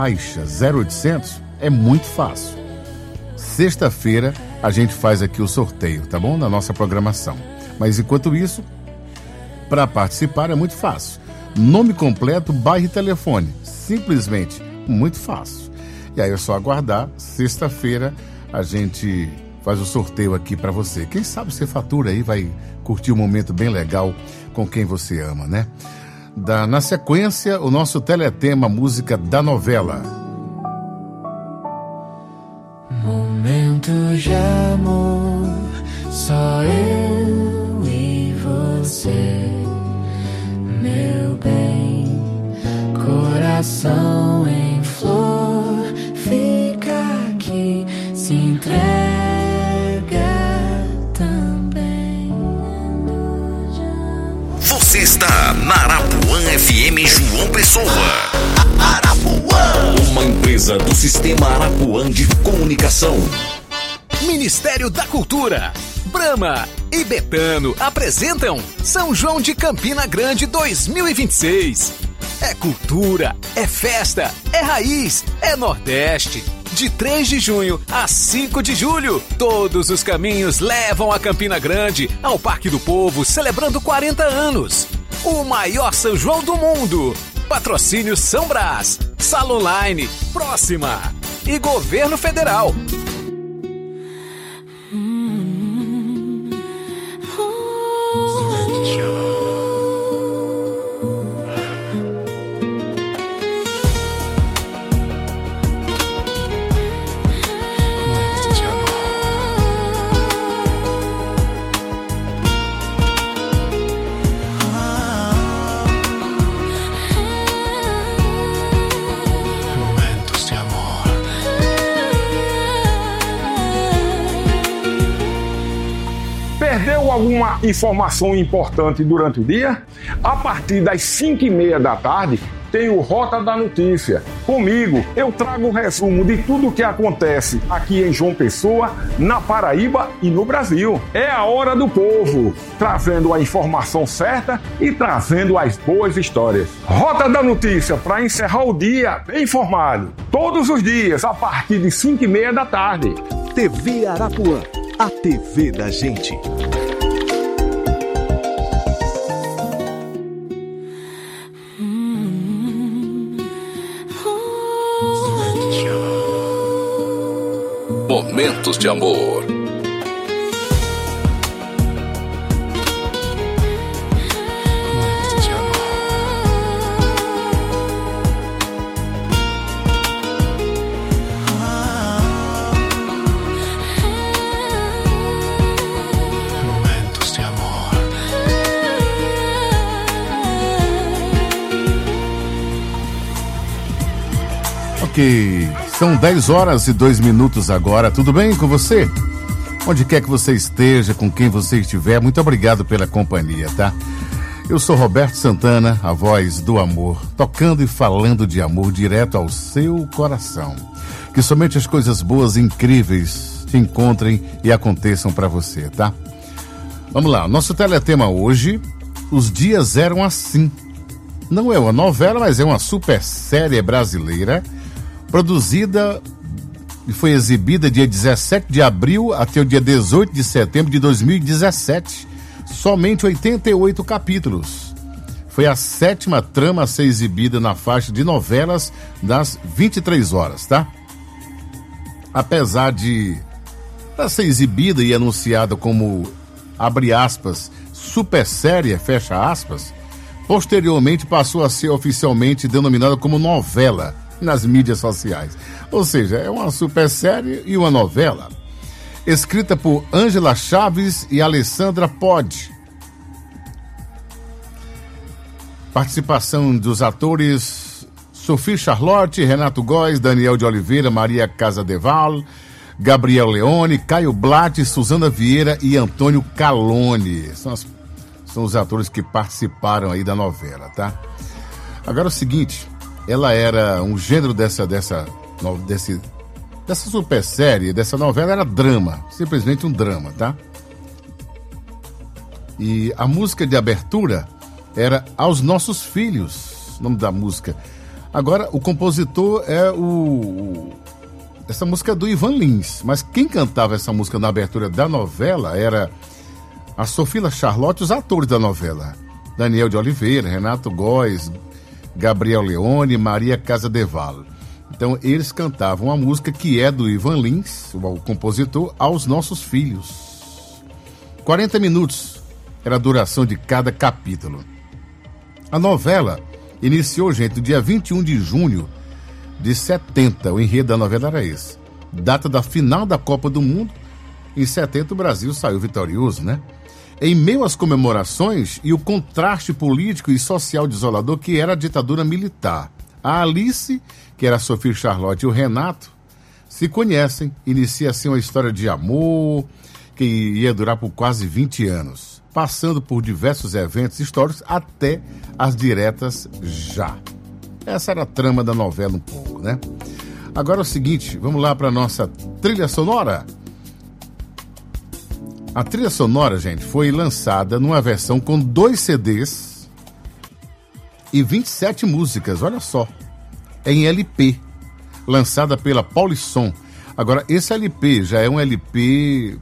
Caixa 0800 é muito fácil. Sexta-feira a gente faz aqui o sorteio, tá bom? Na nossa programação. Mas enquanto isso, para participar é muito fácil. Nome completo, bairro e telefone. Simplesmente muito fácil. E aí é só aguardar. Sexta-feira a gente faz o sorteio aqui para você. Quem sabe você fatura aí, vai curtir um momento bem legal com quem você ama, né? Na sequência, o nosso teletema, música da novela. Momento de amor, só eu e você, meu bem, coração em flor, fica aqui, se entrega também. Você está na Arapuã FM João Pessoa. Arapuã, uma empresa do Sistema Arapuã de Comunicação. Ministério da Cultura, Brahma e Betano apresentam São João de Campina Grande 2026. É cultura, é festa, é raiz, é Nordeste. De 3 de junho a 5 de julho, todos os caminhos levam a Campina Grande, ao Parque do Povo, celebrando 40 anos. O maior São João do mundo. Patrocínio São Brás, Sala Online, Próxima e Governo Federal. Perdeu alguma informação importante durante o dia? A partir das 5h30 da tarde, tem o Rota da Notícia. Comigo, eu trago um resumo de tudo o que acontece aqui em João Pessoa, na Paraíba e no Brasil. É a hora do povo, trazendo a informação certa e trazendo as boas histórias. Rota da Notícia, para encerrar o dia bem informado. Todos os dias, a partir de 5h30 da tarde. TV Arapuã, a TV da gente. Momentos de amor. Ok, são 10h02 agora, tudo bem com você? Onde quer que você esteja, com quem você estiver, muito obrigado pela companhia, tá? Eu sou Roberto Santana, a voz do amor, tocando e falando de amor direto ao seu coração. Que somente as coisas boas e incríveis te encontrem e aconteçam pra você, tá? Vamos lá, nosso teletema hoje, os dias eram assim. Não é uma novela, mas é uma super série brasileira, produzida e foi exibida dia 17 de abril até o dia 18 de setembro de 2017. Somente 88 capítulos. Foi a 7ª trama a ser exibida na faixa de novelas das 23 horas, tá? Apesar de ser exibida e anunciada como, abre aspas, super série, fecha aspas, posteriormente passou a ser oficialmente denominada como novela nas mídias sociais. Ou seja, é uma super série e uma novela. Escrita por Ângela Chaves e Alessandra Pod. Participação dos atores Sophie Charlotte, Renato Góes, Daniel de Oliveira, Maria Casadeval, Gabriel Leone, Caio Blatt, Suzana Vieira e Antônio Calone. São os atores que participaram aí da novela, tá? Agora é o seguinte, ela era um gênero dessa super série, dessa novela, era drama, simplesmente um drama, tá? E a música de abertura era Aos Nossos Filhos, o nome da música. Agora, o compositor é essa música é do Ivan Lins, mas quem cantava essa música na abertura da novela era a Sofia Charlotte e os atores da novela. Daniel de Oliveira, Renato Góes, Gabriel Leone, Maria Casadeval. Então, eles cantavam a música que é do Ivan Lins, o compositor, Aos Nossos Filhos. 40 minutos era a duração de cada capítulo. A novela iniciou, gente, no dia 21 de junho de 70. O enredo da novela era esse. Data da final da Copa do Mundo. Em 70 o Brasil saiu vitorioso, né? Em meio às comemorações e o contraste político e social desolador que era a ditadura militar. A Alice, que era a Sofia Charlotte, e o Renato se conhecem. Inicia assim uma história de amor que ia durar por quase 20 anos, passando por diversos eventos históricos até as diretas já. Essa era a trama da novela um pouco, né? Agora é o seguinte, vamos lá para a nossa trilha sonora. A trilha sonora, gente, foi lançada numa versão com 2 CDs e 27 músicas, olha só, em LP, lançada pela Paulisson. Agora, esse LP já é um LP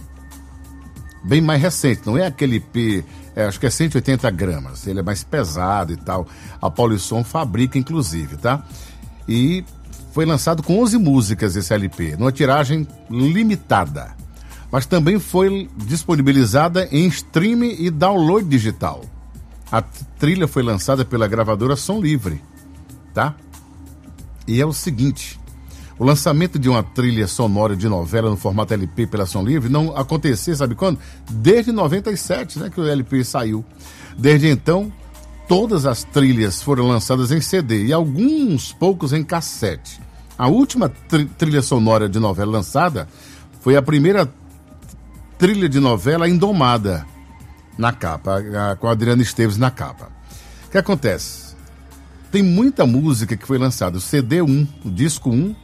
bem mais recente, não é aquele LP, acho que é 180 gramas, ele é mais pesado e tal. A Paulisson fabrica, inclusive, tá? E foi lançado com 11 músicas esse LP, numa tiragem limitada. Mas também foi disponibilizada em streaming e download digital. A trilha foi lançada pela gravadora Som Livre, tá? E é o seguinte, o lançamento de uma trilha sonora de novela no formato LP pela Som Livre não acontecia, sabe quando? Desde 97, né, que o LP saiu. Desde então, todas as trilhas foram lançadas em CD e alguns poucos em cassete. A última trilha sonora de novela lançada foi a primeira trilha de novela Indomada, na capa, com a Adriana Esteves na capa. O que acontece? Tem muita música que foi lançada, o CD 1, o disco 1,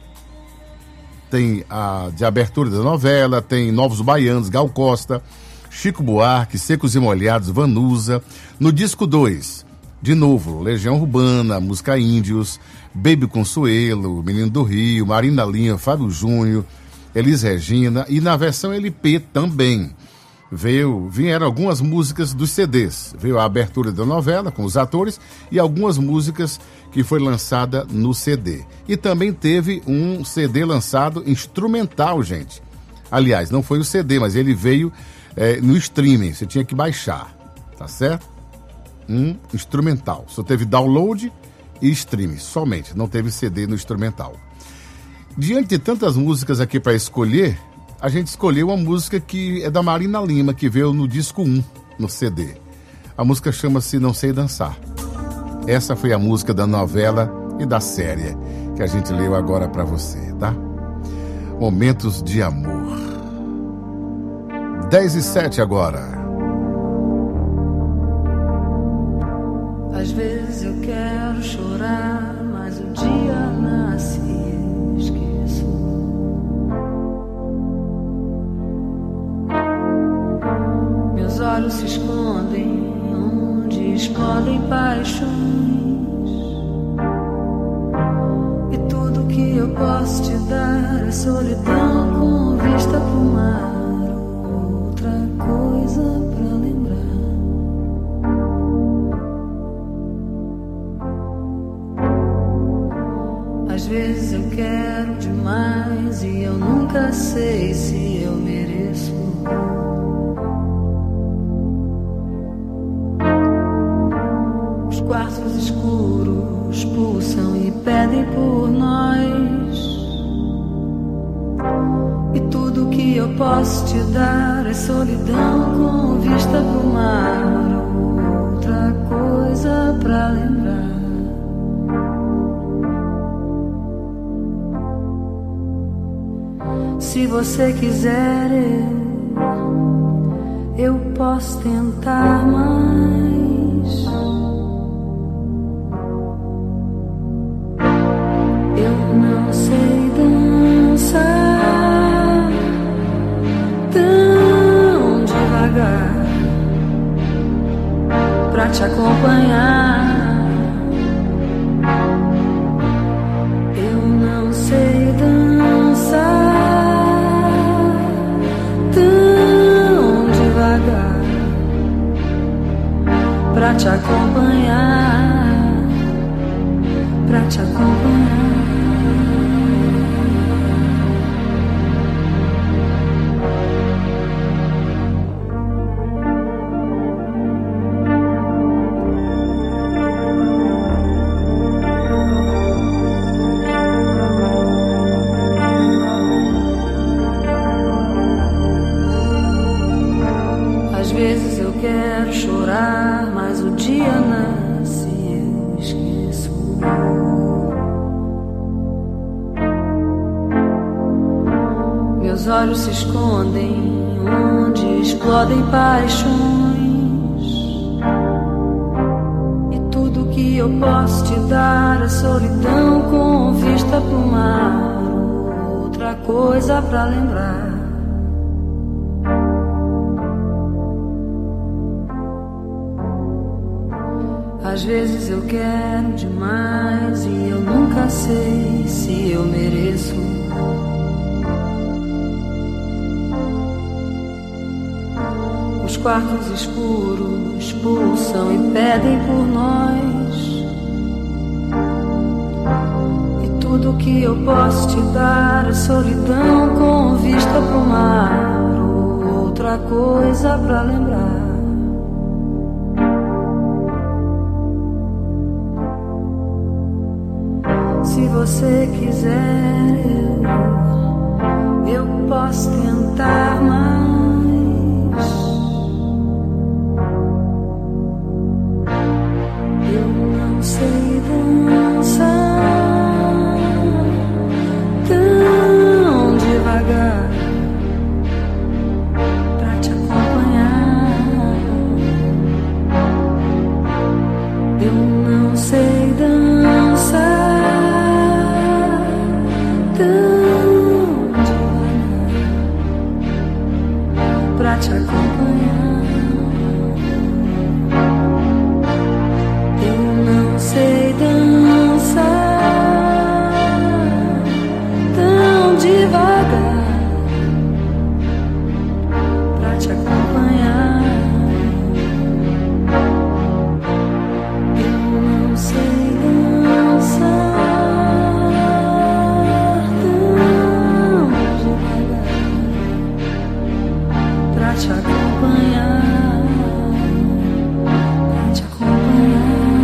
tem a de abertura da novela, tem Novos Baianos, Gal Costa, Chico Buarque, Secos e Molhados, Vanusa. No disco 2, de novo, Legião Urbana, Música Índios, Baby Consuelo, Menino do Rio, Marina Linha, Fábio Júnior, Elis Regina, e na versão LP também vieram algumas músicas dos CDs. Veio a abertura da novela com os atores e algumas músicas que foi lançada no CD. E também teve um CD lançado instrumental, gente. Aliás, não foi o CD, mas ele veio no streaming, você tinha que baixar, tá certo? Instrumental. Só teve download e streaming, somente, não teve CD no instrumental. Diante de tantas músicas aqui para escolher, a gente escolheu uma música que é da Marina Lima, que veio no disco 1, no CD. A música chama-se Não Sei Dançar. Essa foi a música da novela e da série que a gente leu agora para você, tá? Momentos de Amor. 10:07 agora. Às vezes eu quero chorar, mas o dia nasce e esqueço. Meus olhos se escondem onde explodem paixões. E tudo que eu posso te dar é solidão com vista pro mar. Outra coisa pra lembrar. Às vezes eu quero demais e eu nunca sei se eu mereço. Os quartos escuros pulsam e pedem por nós. E tudo que eu posso te dar é solidão com vista pro mar. Outra coisa pra lembrar. Se você quiser, eu posso tentar mais. Eu não sei dançar tão devagar pra te acompanhar. pra te acompanhar, pra te acompanhar. Às vezes eu quero chorar, mas o dia nasce e eu esqueço. Meus olhos se escondem onde explodem paixões, e tudo que eu posso te dar é solidão com vista pro mar, outra coisa pra lembrar. Às vezes eu quero demais e eu nunca sei se eu mereço. Os quartos escuros pulsam e pedem por nós, e tudo que eu posso te dar é solidão com vista pro mar, outra coisa pra lembrar. Se você quiser, eu posso tentar mais. Eu não sei dançar tão devagar pra te acompanhar. Eu não sei dançar pra te acompanhar. Eu não sei dançar tão devagar pra te acompanhar. Eu não sei dançar tão devagar pra te acompanhar, pra te acompanhar.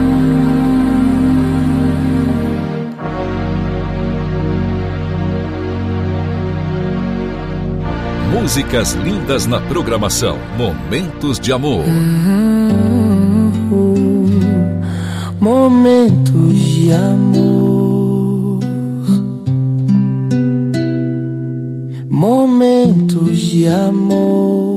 Músicas lindas na programação. Momentos de amor. Momentos de amor. Momentos de amor.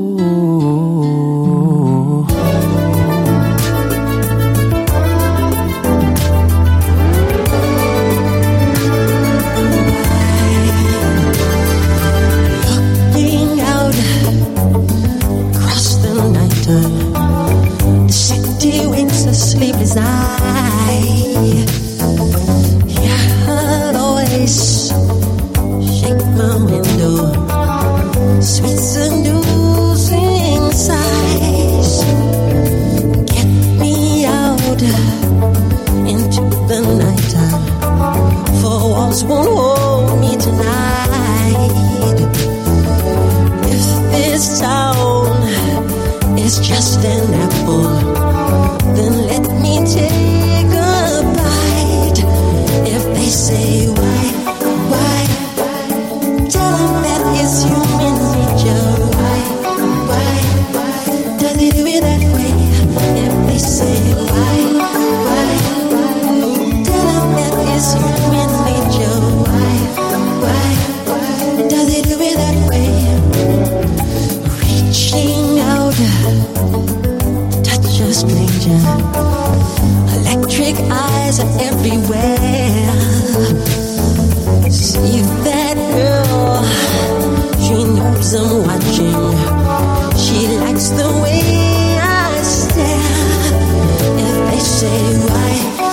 Looking out across the night, the city winks a sleepless eye. Yeah, I'd always shake my window, sweet seducing sighs. Get me out into the night, for walls won't hold me tonight. If this town is just an apple, then let me take a bite. If they say why, tell them that it's human nature. Why, does it do it that way? If they say why, tell them that it's human nature. Why, does it do it that way? Reaching out, touch a stranger. Electric eyes are everywhere. See that girl, she knows I'm watching. She likes the way I stare. If they say why,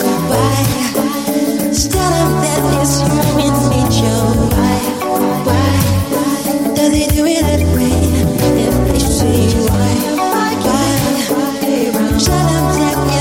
tell them that it's human nature. Why, does it do it that way? If they say why, tell them that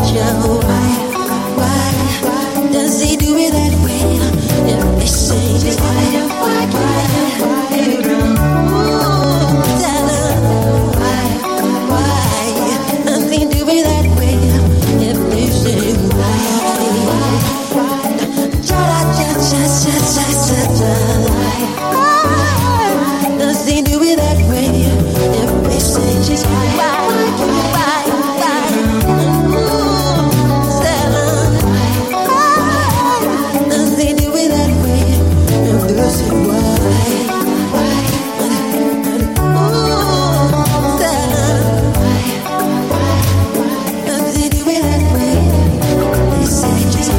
you. Why does he do it that way? If they say just why does he do it that way? If they say does he do it that way? If they say just why? Does he do it that way? If they say why? Does he do it that way? They say just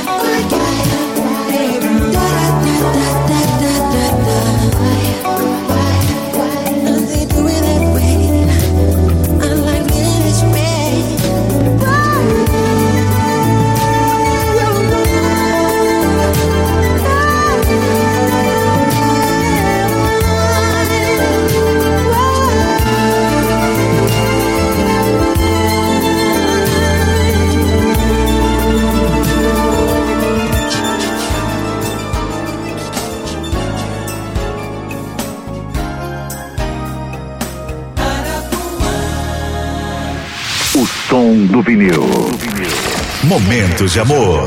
som do vinil. Momentos de amor.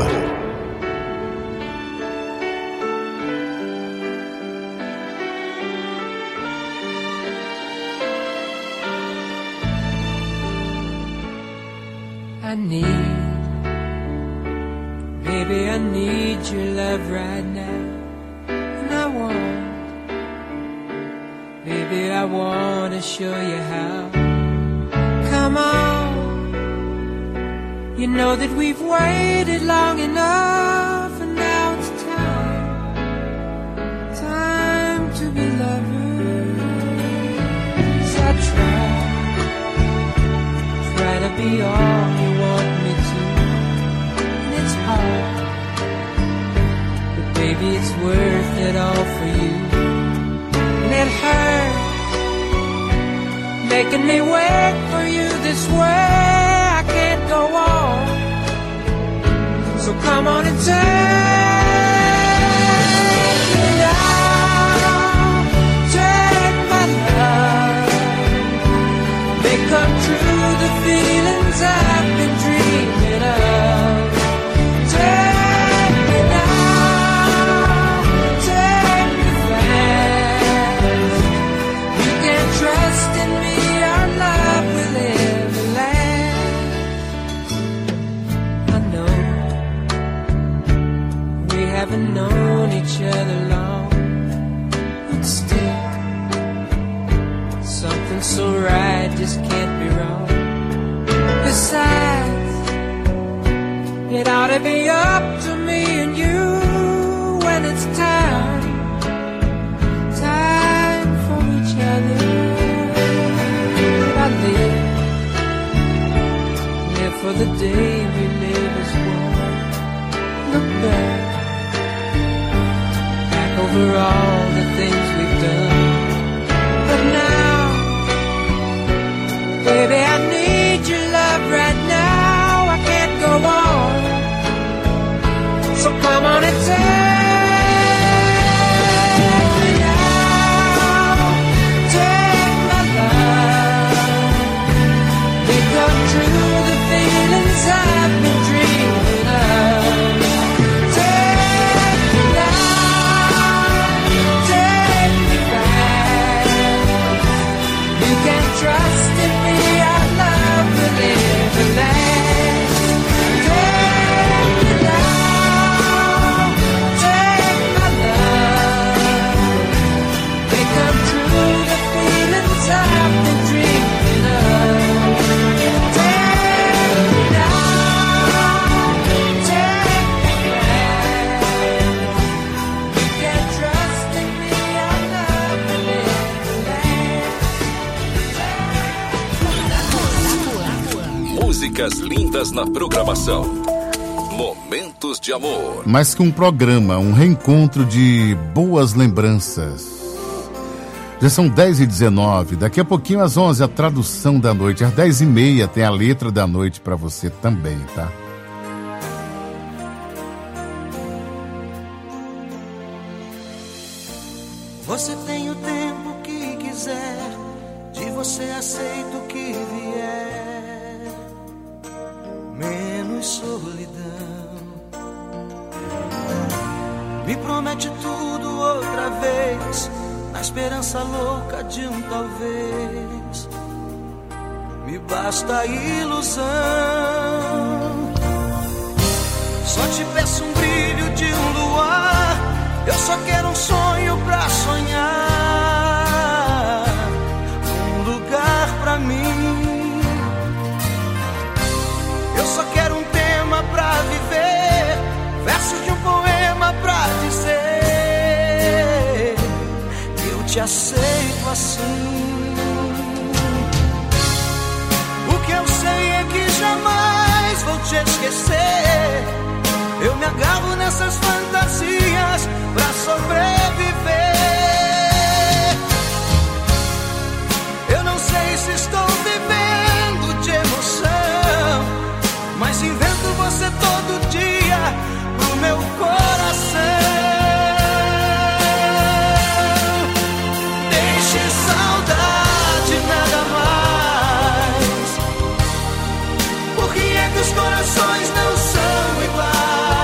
Baby, I need your love right now. And I want to show you how. Come on. You know that we've waited long enough, and now it's time to be lovers. I try to be all you want me to, and it's hard, but baby it's worth it all for you. And it hurts making me wait for you this way. I can't go on, so come on and take me now. Take my love, make come true the feelings I've been dreaming of. Take me now, take me fast. You can trust in me, our love will ever last. I know we haven't known each other long, but still something so right just can't be wrong. Besides, it ought to be up to me and you when it's time for each other. I live for the day we live as one. Look back over all the things we've done. But now, baby, I need your love right now. I can't go on, so come on and take me now. Take my love, make come true the feelings I've been dreaming of. Take me now, take me back. You can trust in me, our love will never last. Take me now, take my love, make come true the feelings I've been dreaming of. Take me now, take me back. You can trust in me, our love will never last. Músicas lindas na programação. Momentos de amor. Mais que um programa, um reencontro de boas lembranças. Já são 10h19, daqui a pouquinho às 11 a tradução da noite, às 10h30 tem a letra da noite para você também, tá? Você tem o tempo que quiser, de você aceito o que vier, menos solidão. Me promete tudo outra vez, na esperança louca de um talvez. Me basta a ilusão. Só te peço um brilho de um luar. Eu só quero um sonho pra sonhar, um lugar pra mim. Eu só quero um tema pra viver, versos de um poema pra dizer que eu te aceito assim. O que eu sei é que jamais vou te esquecer. Eu me agarro nessas fantasias pra sobreviver. Eu não sei se estou vivendo de emoção, mas invento você todo dia pro meu coração. Deixe saudade nada mais. Por que é que os corações não são iguais?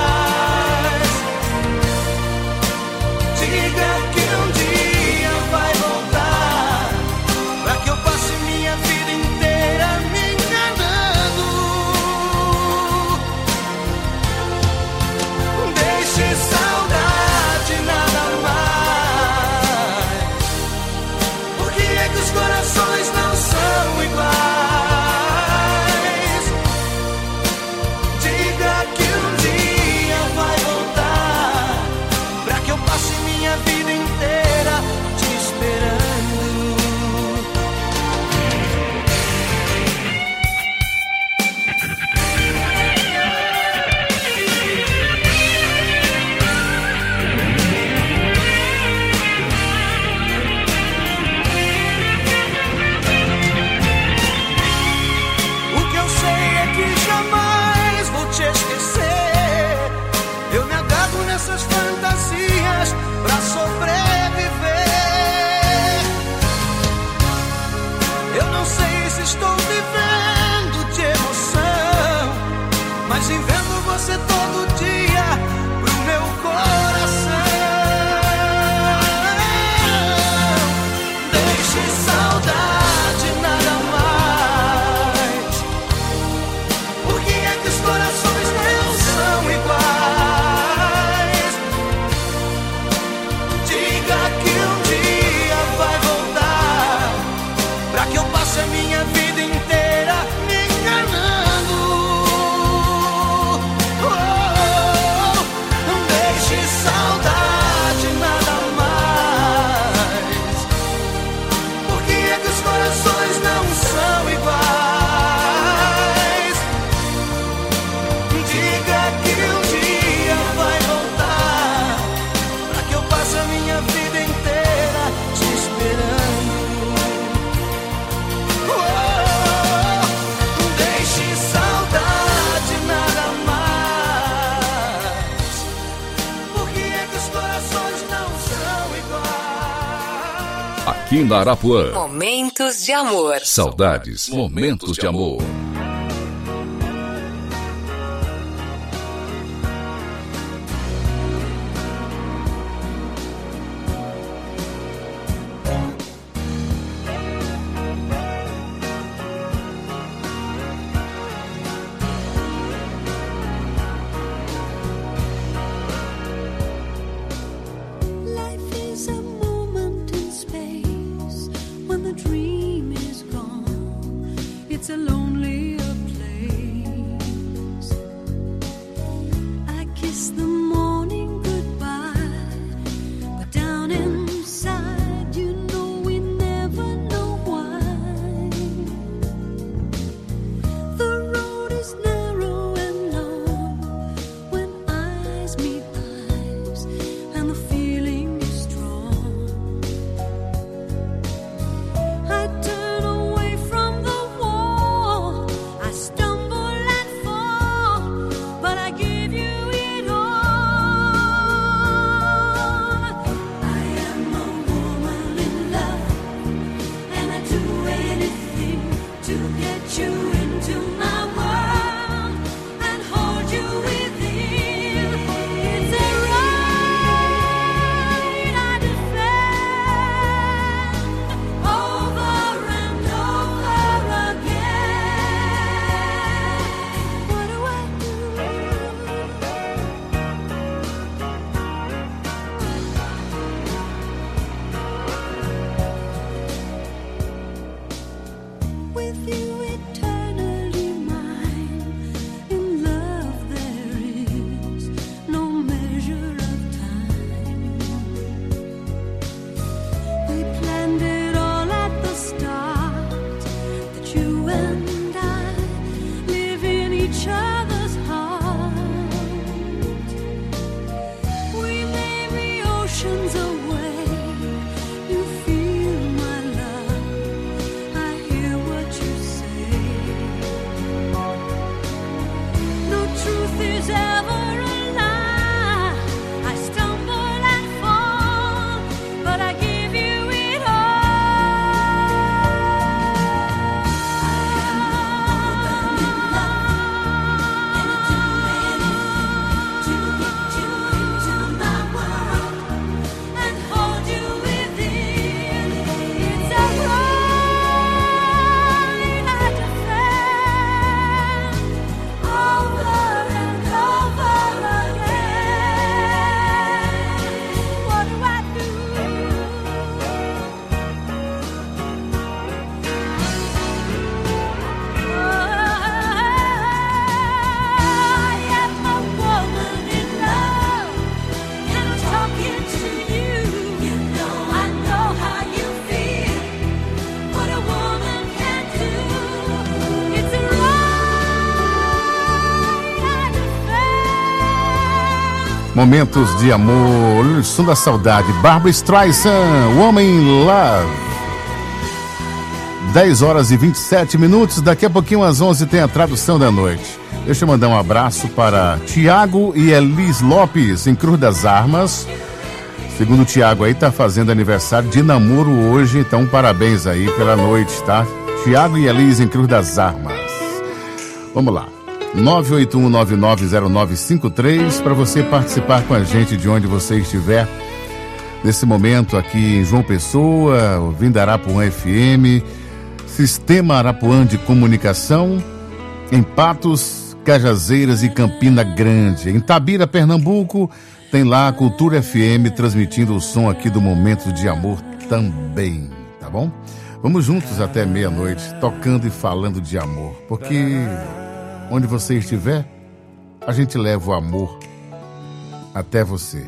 Aqui na Arapuã. Momentos de amor. Saudades. Momentos de amor. It's a lonely Momentos de amor, o som da saudade. Barbra Streisand, Woman in Love. 10 horas e 27 minutos. Daqui a pouquinho, às 11, tem a tradução da noite. Deixa eu mandar um abraço para Tiago e Elis Lopes, em Cruz das Armas. Segundo o Tiago aí, tá fazendo aniversário de namoro hoje. Então, parabéns aí pela noite, tá? Tiago e Elis, em Cruz das Armas. Vamos lá. 981990953 para você participar com a gente de onde você estiver nesse momento aqui em João Pessoa, ouvindo Arapuã FM, Sistema Arapuã de Comunicação, em Patos, Cajazeiras e Campina Grande. Em Tabira, Pernambuco, tem lá a Cultura FM transmitindo o som aqui do Momento de Amor também, tá bom? Vamos juntos até meia-noite, tocando e falando de amor, porque onde você estiver, a gente leva o amor até você.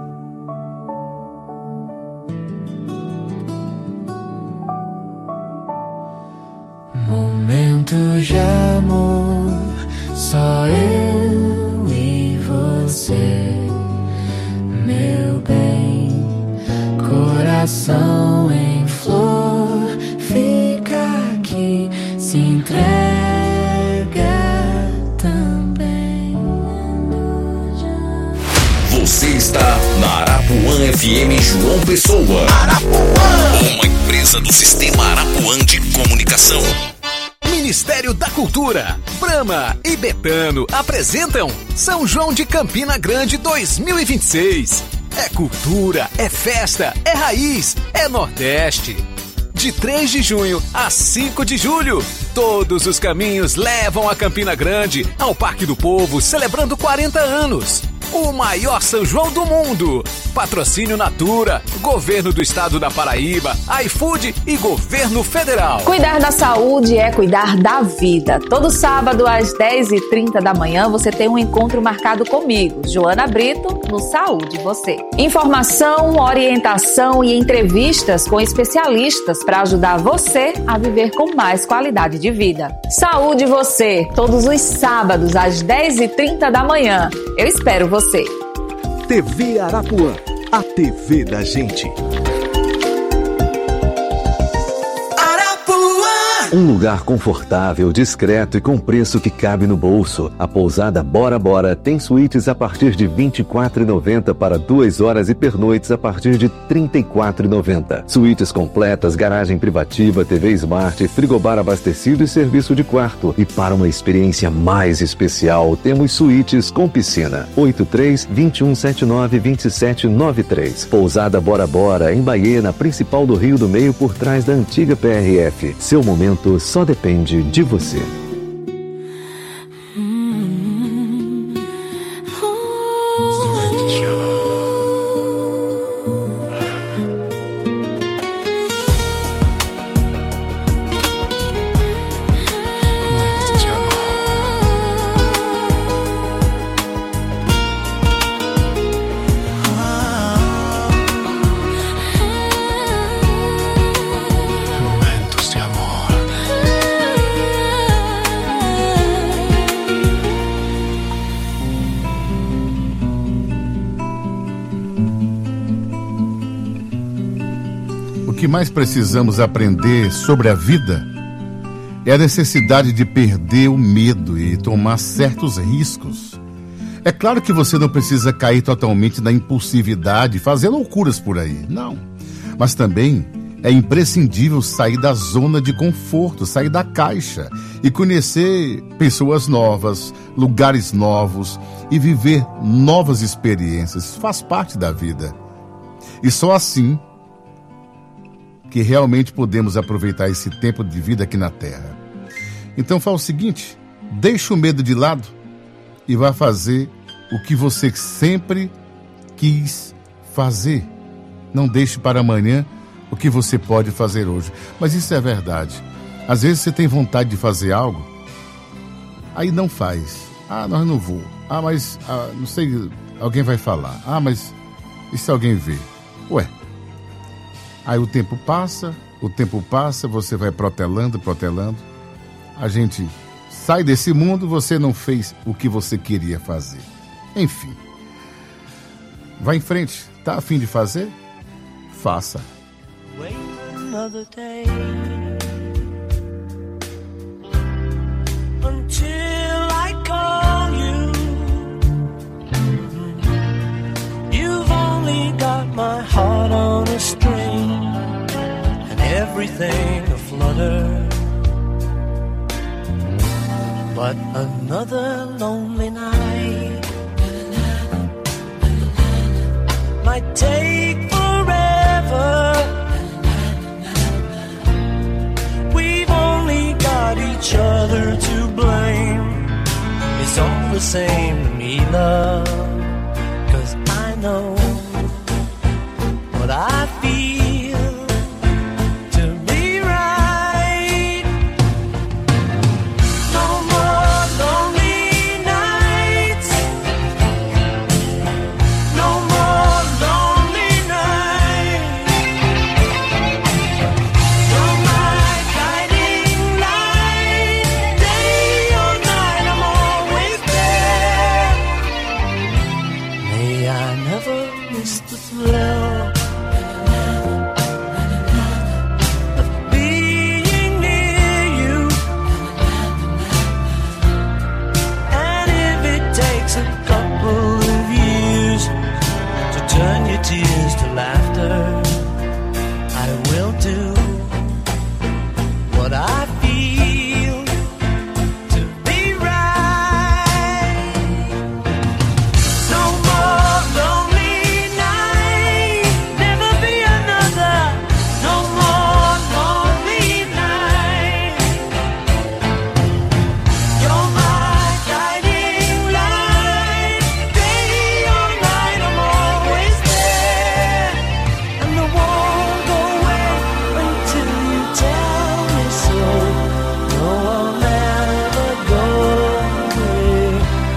Momentos de amor, só eu e você, meu bem, coração em flor, fica aqui, se entrega também. Você está na Arapuã FM João Pessoa. Arapuã, uma empresa do Sistema Arapuã de Comunicação. Ministério da Cultura, Brahma e Betano apresentam São João de Campina Grande 2026. É cultura, é festa, é raiz, é Nordeste. De 3 de junho a 5 de julho, todos os caminhos levam a Campina Grande, ao Parque do Povo, celebrando 40 anos. O maior São João do mundo. Patrocínio Natura, Governo do Estado da Paraíba, iFood e Governo Federal. Cuidar da saúde é cuidar da vida. Todo sábado às 10h30 da manhã você tem um encontro marcado comigo, Joana Brito, no Saúde Você. Informação, orientação e entrevistas com especialistas para ajudar você a viver com mais qualidade de vida. Saúde Você, todos os sábados às 10h30 da manhã. Eu espero você. TV Arapuã, a TV da gente. Um lugar confortável, discreto e com preço que cabe no bolso. A pousada Bora Bora tem suítes a partir de R$ 24,90 para 2 horas e pernoites a partir de R$ 34,90. Suítes completas, garagem privativa, TV Smart, frigobar abastecido e serviço de quarto. E para uma experiência mais especial, temos suítes com piscina. 83-2179-2793. Pousada Bora Bora, em Baiena, principal do Rio do Meio, por trás da antiga PRF. Seu momento só depende de você. O que mais precisamos aprender sobre a vida é a necessidade de perder o medo e tomar certos riscos. É claro que você não precisa cair totalmente na impulsividade e fazer loucuras por aí, não. Mas também é imprescindível sair da zona de conforto, sair da caixa e conhecer pessoas novas, lugares novos e viver novas experiências. Isso faz parte da vida. E só assim que realmente podemos aproveitar esse tempo de vida aqui na Terra. Então fala o seguinte, deixa o medo de lado e vá fazer o que você sempre quis fazer. Não deixe para amanhã o que você pode fazer hoje. Mas isso é verdade. Às vezes você tem vontade de fazer algo, aí não faz. Ah, nós não vou. Ah, mas não sei, alguém vai falar. Ah, mas e se alguém ver? Ué. Aí o tempo passa, você vai protelando. A gente sai desse mundo, você não fez o que você queria fazer. Enfim. Vá em frente. Tá a fim de fazer? Faça. Wait another day until I call you. You've only got my heart on a string and everything aflutter. But another lonely night might take forever. We've only got each other to blame. It's all the same to me, love, 'cause I know what I feel to be right. No more lonely nights. No more lonely nights. You're my guiding light. Day or night, I'm always there. May I never miss the thrill of being near you. And if it takes a couple of years to turn your tears to laughter, I will do what I feel to be right. No more lonely night, never be another. No more lonely night. You're my guiding light. Day or night, I'm always there. And I won't go away until you tell me so. No, I'll never go away.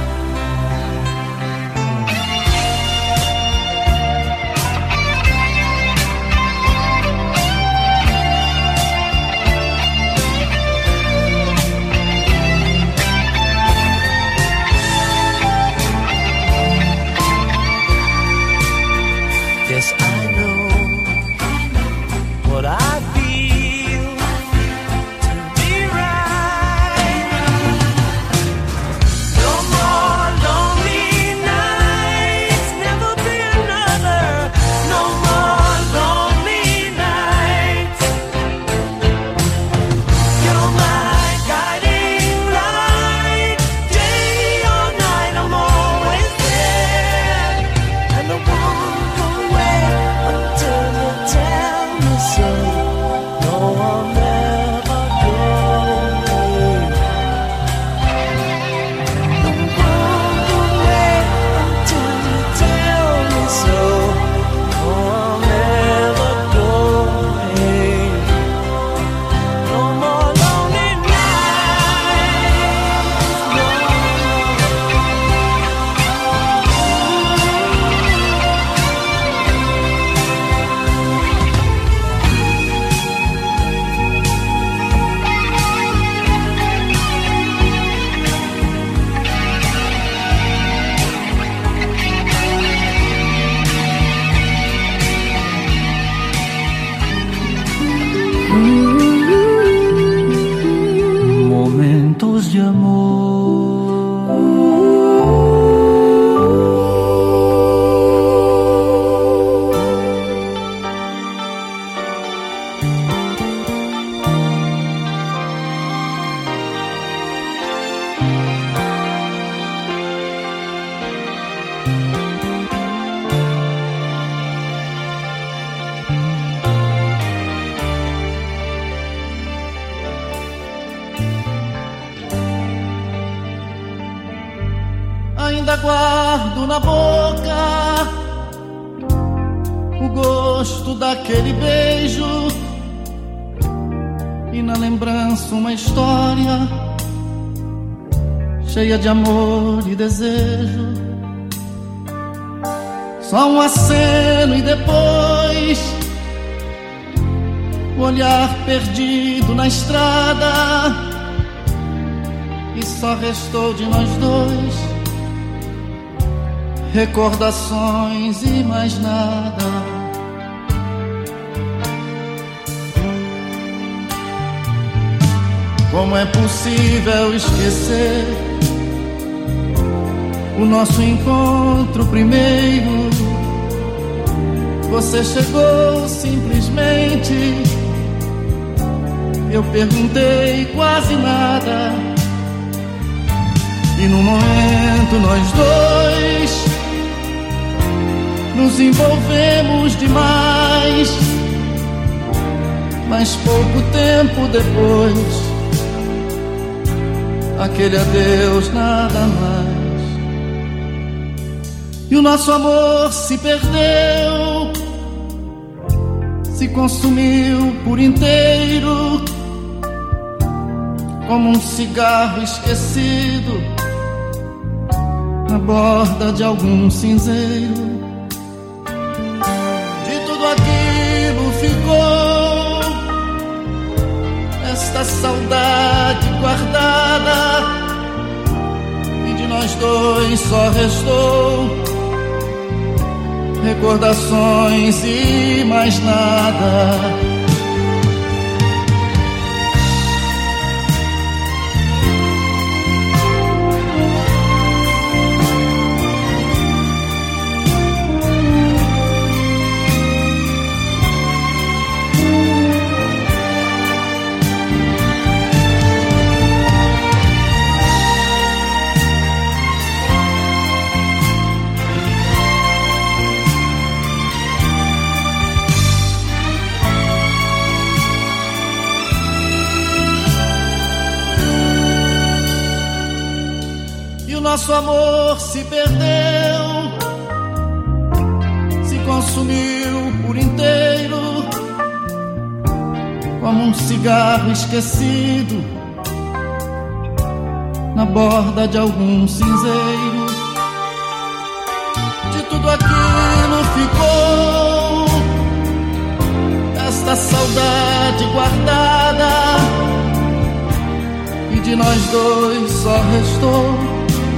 Yes, I know what I feel to be right. No more lonely nights, never be another. No more lonely nights. You're my guiding light. Day or night, I'm always there. And I won't go away until you tell me so. No, I'll never go away. I won't go away until you tell me so. No, I'll never go away. No more lonely nights. No. Momentos de Ainda guardo na boca o gosto daquele beijo e na lembrança uma história cheia de amor e desejo. Só um aceno e depois o olhar perdido na estrada e só restou de nós dois recordações e mais nada. Como é possível esquecer o nosso encontro primeiro? Você chegou simplesmente, eu perguntei quase nada. E no momento nós dois nos envolvemos demais. Mas pouco tempo depois, aquele adeus, nada mais. E o nosso amor se perdeu, se consumiu por inteiro, como um cigarro esquecido na borda de algum cinzeiro. De tudo aquilo ficou esta saudade guardada, e de nós dois só restou recordações e mais nada. Nosso amor se perdeu, se consumiu por inteiro, como um cigarro esquecido na borda de algum cinzeiro. De tudo aquilo ficou esta saudade guardada, e de nós dois só restou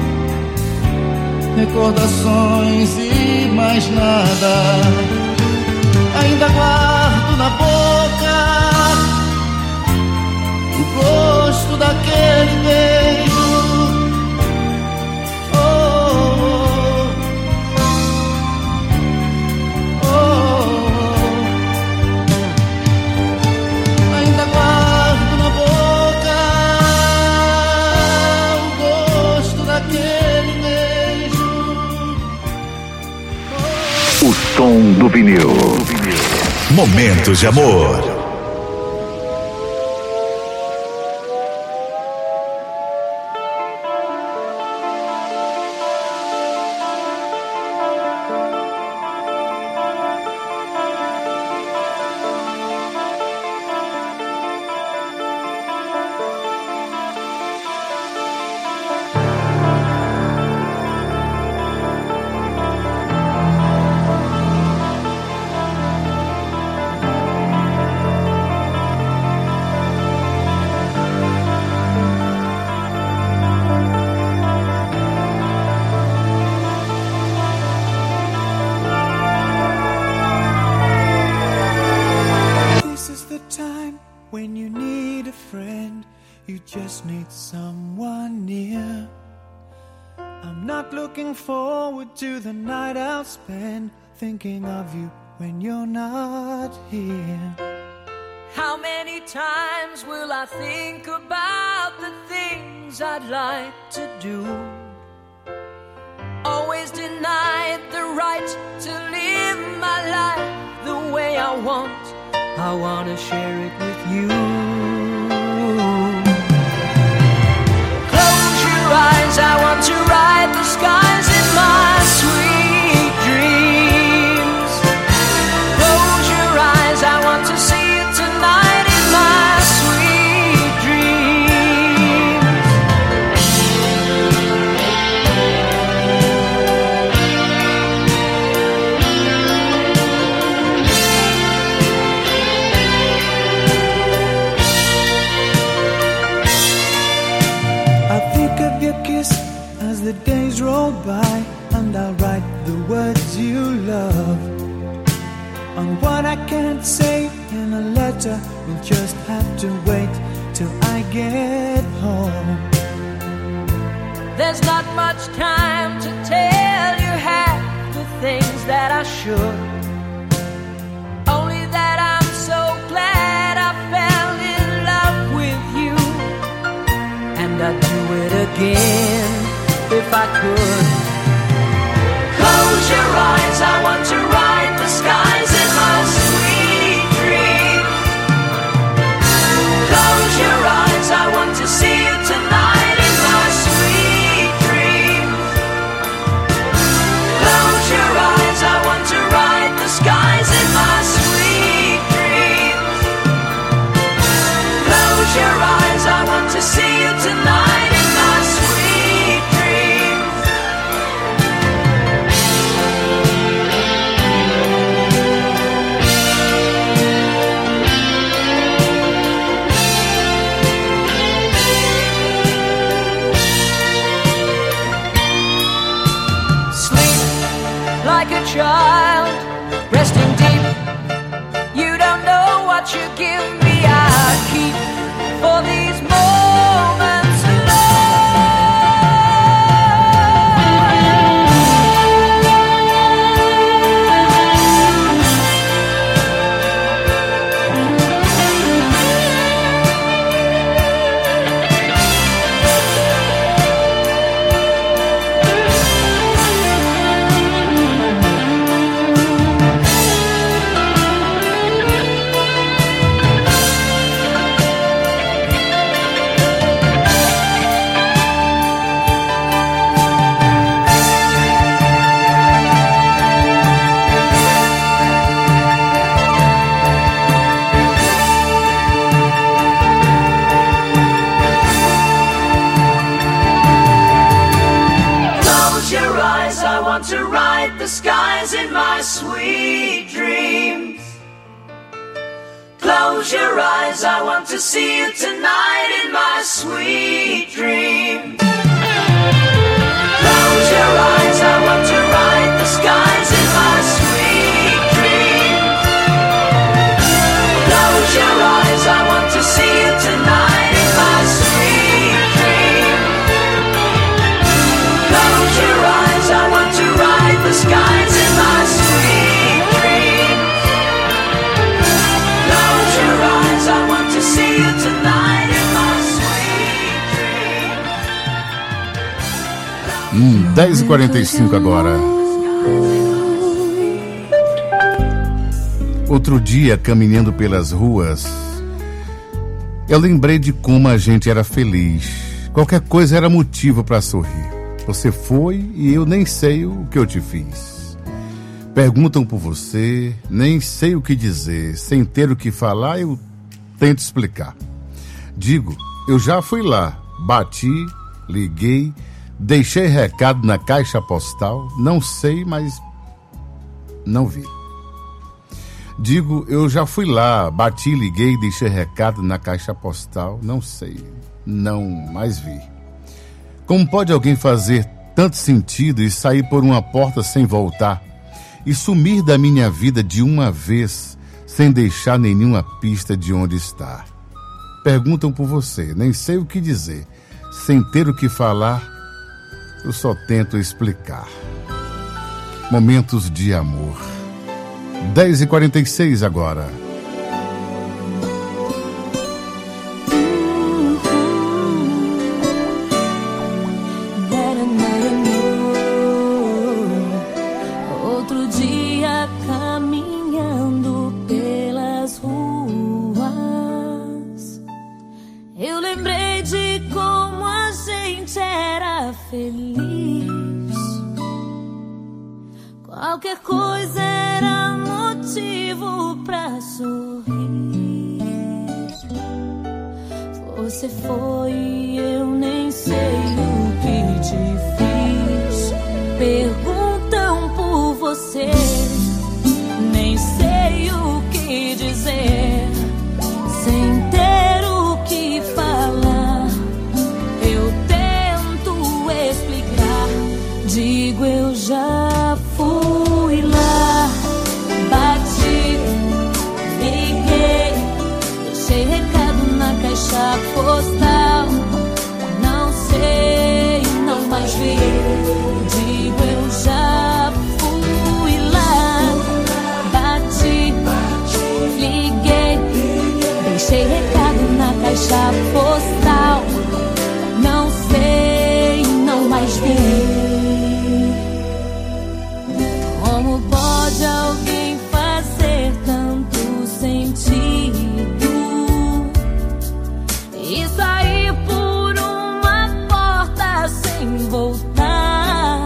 recordações e mais nada. Ainda guardo na boca o gosto daquele beijo. Oh, oh, oh. Ainda guardo na boca o gosto daquele beijo. O som do vinil. Momentos de amor. Thinking of you when you're not here. How many times will I think about the things I'd like to do? Always denied the right to live my life the way I want. I want to share it with you. Close your eyes, I want to ride the skies in my sweet dreams. I want to see you tonight in my sweet dreams. I think of your kiss as the days roll by. I and I'll write the words you love. On what I can't say in a letter, we'll just have to wait till I get home. There's not much time to tell you half the things that I should. Only that I'm so glad I fell in love with you, and I'd do it again if I could. Close your eyes, I want to ride the skies in my sweet dream. Close your eyes, I want to see you tonight in my sweet dream. Close your eyes, I want to ride the skies in my sweet dream. Close your eyes, I want to see you tonight in my sweet dream. Like a child, resting deep. You don't know what you give me. I keep for these moments to ride the skies in my sweet dreams. Close your eyes, I want to see you tonight in my sweet dreams. Close your eyes, I want to ride the skies in my sweet dreams. Close your eyes, I want to see you tonight in my sweet dreams. Close your eyes, I want to ride the skies in my sweet dreams. Close your eyes, I want to see you tonight in my sweet dreams. 10h45 agora. Outro dia, caminhando pelas ruas, eu lembrei de como a gente era feliz. Qualquer coisa era motivo para sorrir. Você foi e eu nem sei o que eu te fiz. Perguntam por você, nem sei o que dizer. Sem ter o que falar, eu tento explicar. Digo, eu já fui lá, bati, liguei, deixei recado na caixa postal, não sei, mas não vi. Digo, eu já fui lá, bati, liguei, deixei recado na caixa postal, não sei, não mais vi. Como pode alguém fazer tanto sentido e sair por uma porta sem voltar e sumir da minha vida de uma vez sem deixar nenhuma pista de onde está? Perguntam por você, nem sei o que dizer. Sem ter o que falar, eu só tento explicar. Momentos de amor. 10h46 agora. Outro dia caminhando pelas ruas, eu lembrei de como a gente era feliz. Qualquer coisa era motivo pra sorrir. Você foi e eu nem sei o que te fiz. Perguntam por você, nem sei o que dizer. Sem ter o que falar, eu tento explicar. Digo, eu já sem voltar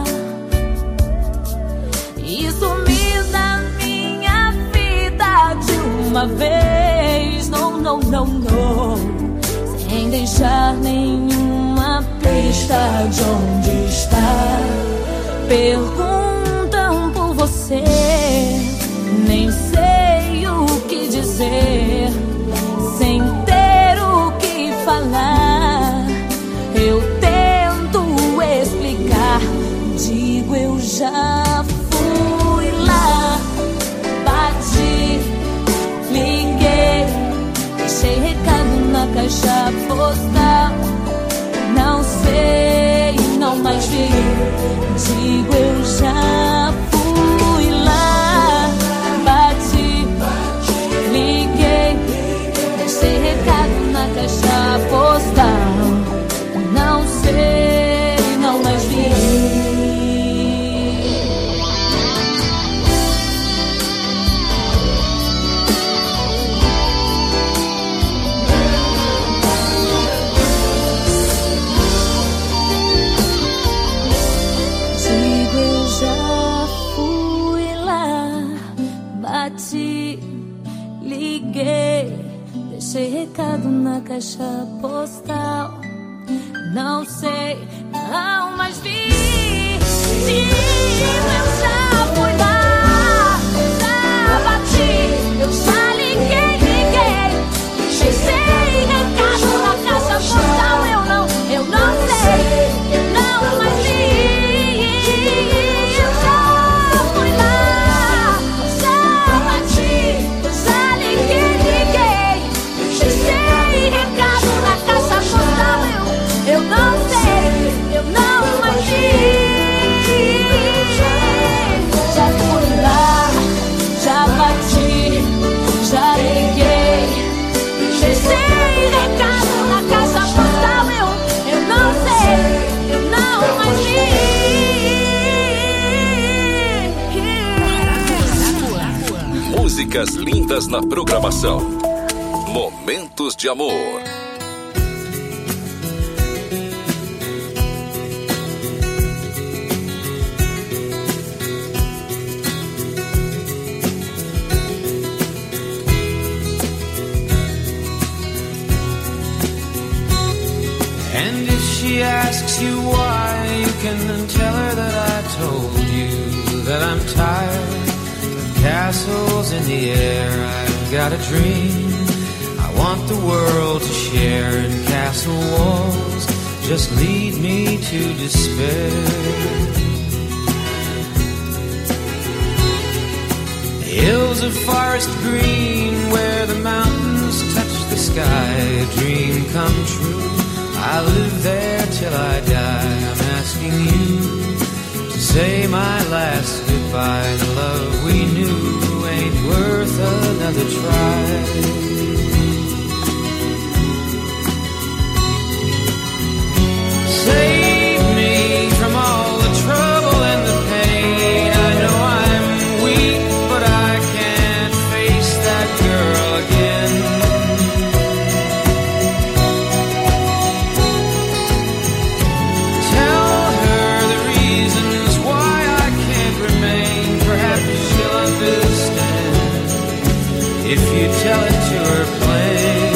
e sumir da minha vida de uma vez. Não, não, não, não, sem deixar nenhuma pista de onde está. Perguntam por você, nem sei o que dizer, sem ter o que falar. Eu tento explicar, digo eu já fui lá, bati, liguei, deixei recado na caixa postal. Não sei, não mais vi, digo eu já fui lá, bati, liguei, deixei recado na caixa postal. Não sei, não mais vi. Digo eu já fui lá, bati, liguei, deixei recado na caixa postal. Não sei, não mais vi. Digo eu já fui lá, já bati, eu já liguei, deixei recado na caixa postal. Eu não sei, não mais vi. Eu já fui lá, já bati, eu já liguei, deixei recado na caixa postal. Eu não sei, eu não mais vi. Já fui lá, já bati, já liguei, deixei recado na caixa postal. Eu não sei, eu não mais vi. Músicas lindas na programação. Momentos de amor. And if she asks you why, you can tell her that I told you that I'm tired of castles in the air. I've got a dream I want the world to share, and castle walls just lead me to despair. Hills of forest green where the mountains touch the sky, a dream come true. I'll live there till I die. I'm asking you to say my last goodbye. The love we knew ain't worth another try. Save me from all the trouble and the pain. I know I'm weak, but I can't face that girl again. Tell her the reasons why I can't remain. Perhaps she'll understand if you tell it to her plain.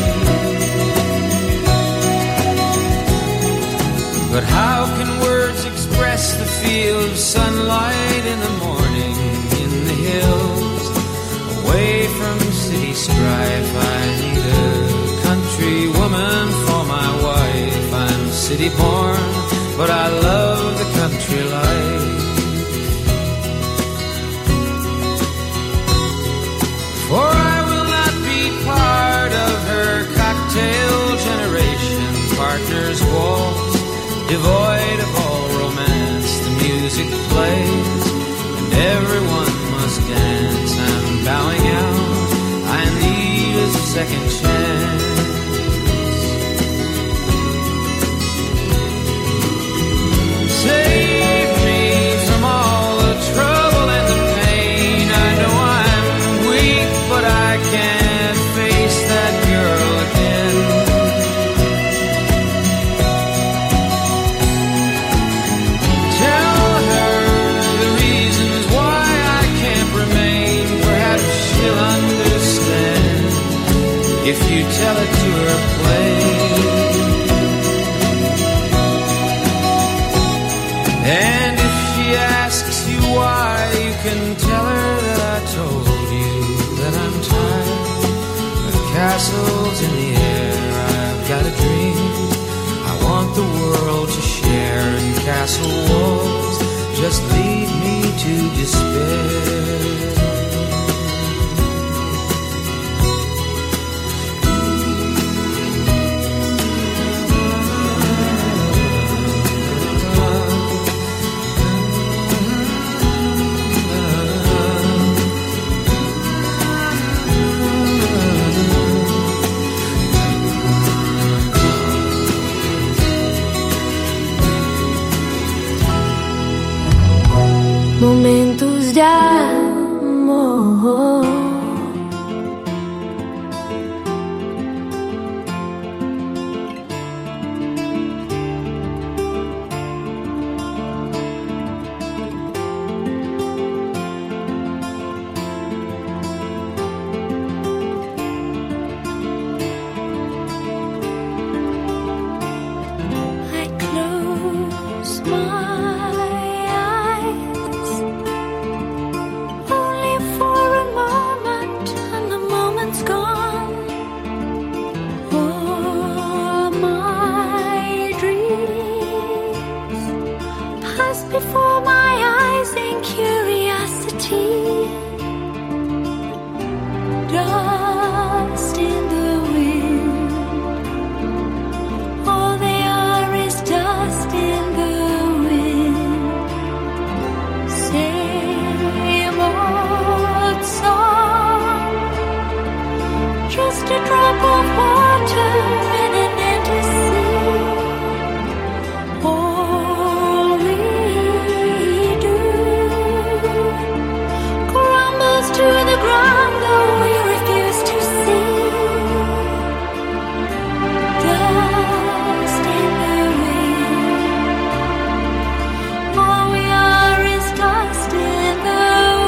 But how can words express the feel of sunlight in the morning in the hills, away from city strife? I need a country woman for my wife. I'm city born, but I love the country life. For I will not be part of her cocktail generation, partners waltz, devoid of all romance. The music plays and everyone must dance. I'm bowing out, I need a second chance. Save me from all the trouble and the pain. I know I'm weak, but I can't face that girl again. castles in the air. I've got a dream I want the world to share, and castle walls just lead me to despair. Momentos de amor. I close my before my eyes in curiosity. Dust in the wind. All they are is dust in the wind. Same old song. Just a drop of water in an endless sea. To the ground, though we refuse to see. Dust in the wind. All we are is dust in the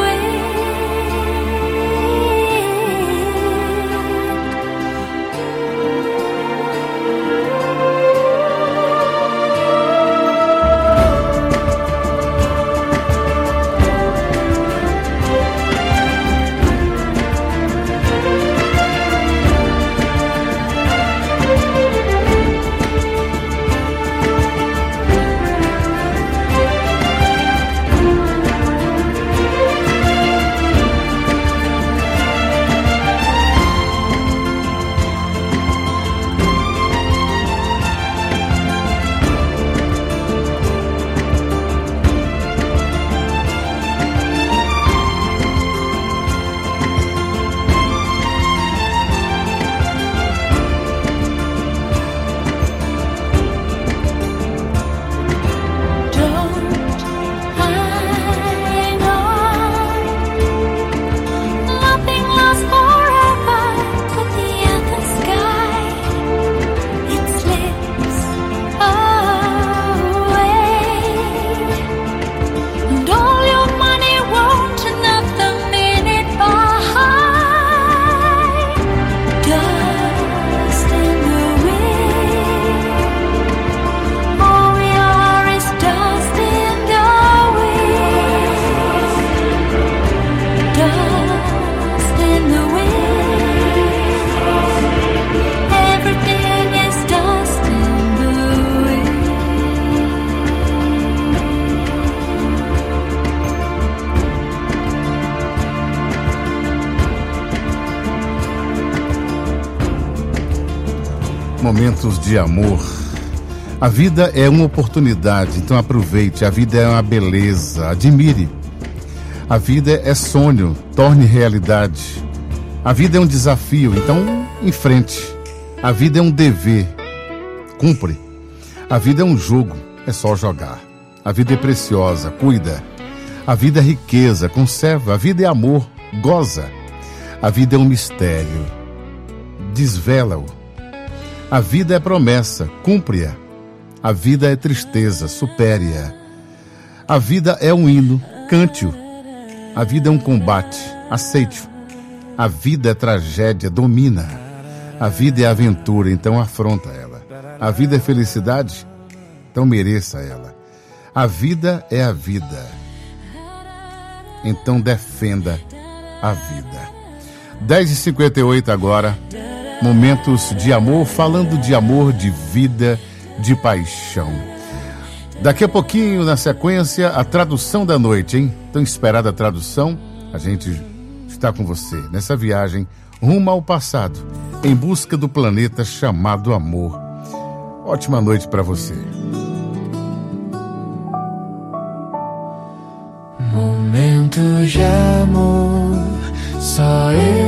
Momentos de amor. A vida é uma oportunidade, então aproveite. A vida é uma beleza, admire. A vida é sonho, torne realidade. A vida é um desafio, então enfrente. A vida é um dever, cumpre. A vida é um jogo, é só jogar. A vida é preciosa, cuida. A vida é riqueza, conserva. A vida é amor, goza. A vida é um mistério, desvela-o. A vida é promessa, cumpre-a. A vida é tristeza, supere-a. A vida é um hino, cante-o. A vida é um combate, aceite-o. A vida é tragédia, domina. A vida é aventura, então afronta ela. A vida é felicidade, então mereça ela. A vida é a vida, então defenda a vida. 10h58 agora. Momentos de amor, falando de amor, de vida, de paixão. Daqui a pouquinho, na sequência, a tradução da noite, hein? Tão esperada a tradução, a gente está com você nessa viagem rumo ao passado, em busca do planeta chamado amor. Ótima noite para você. Momentos de amor, só eu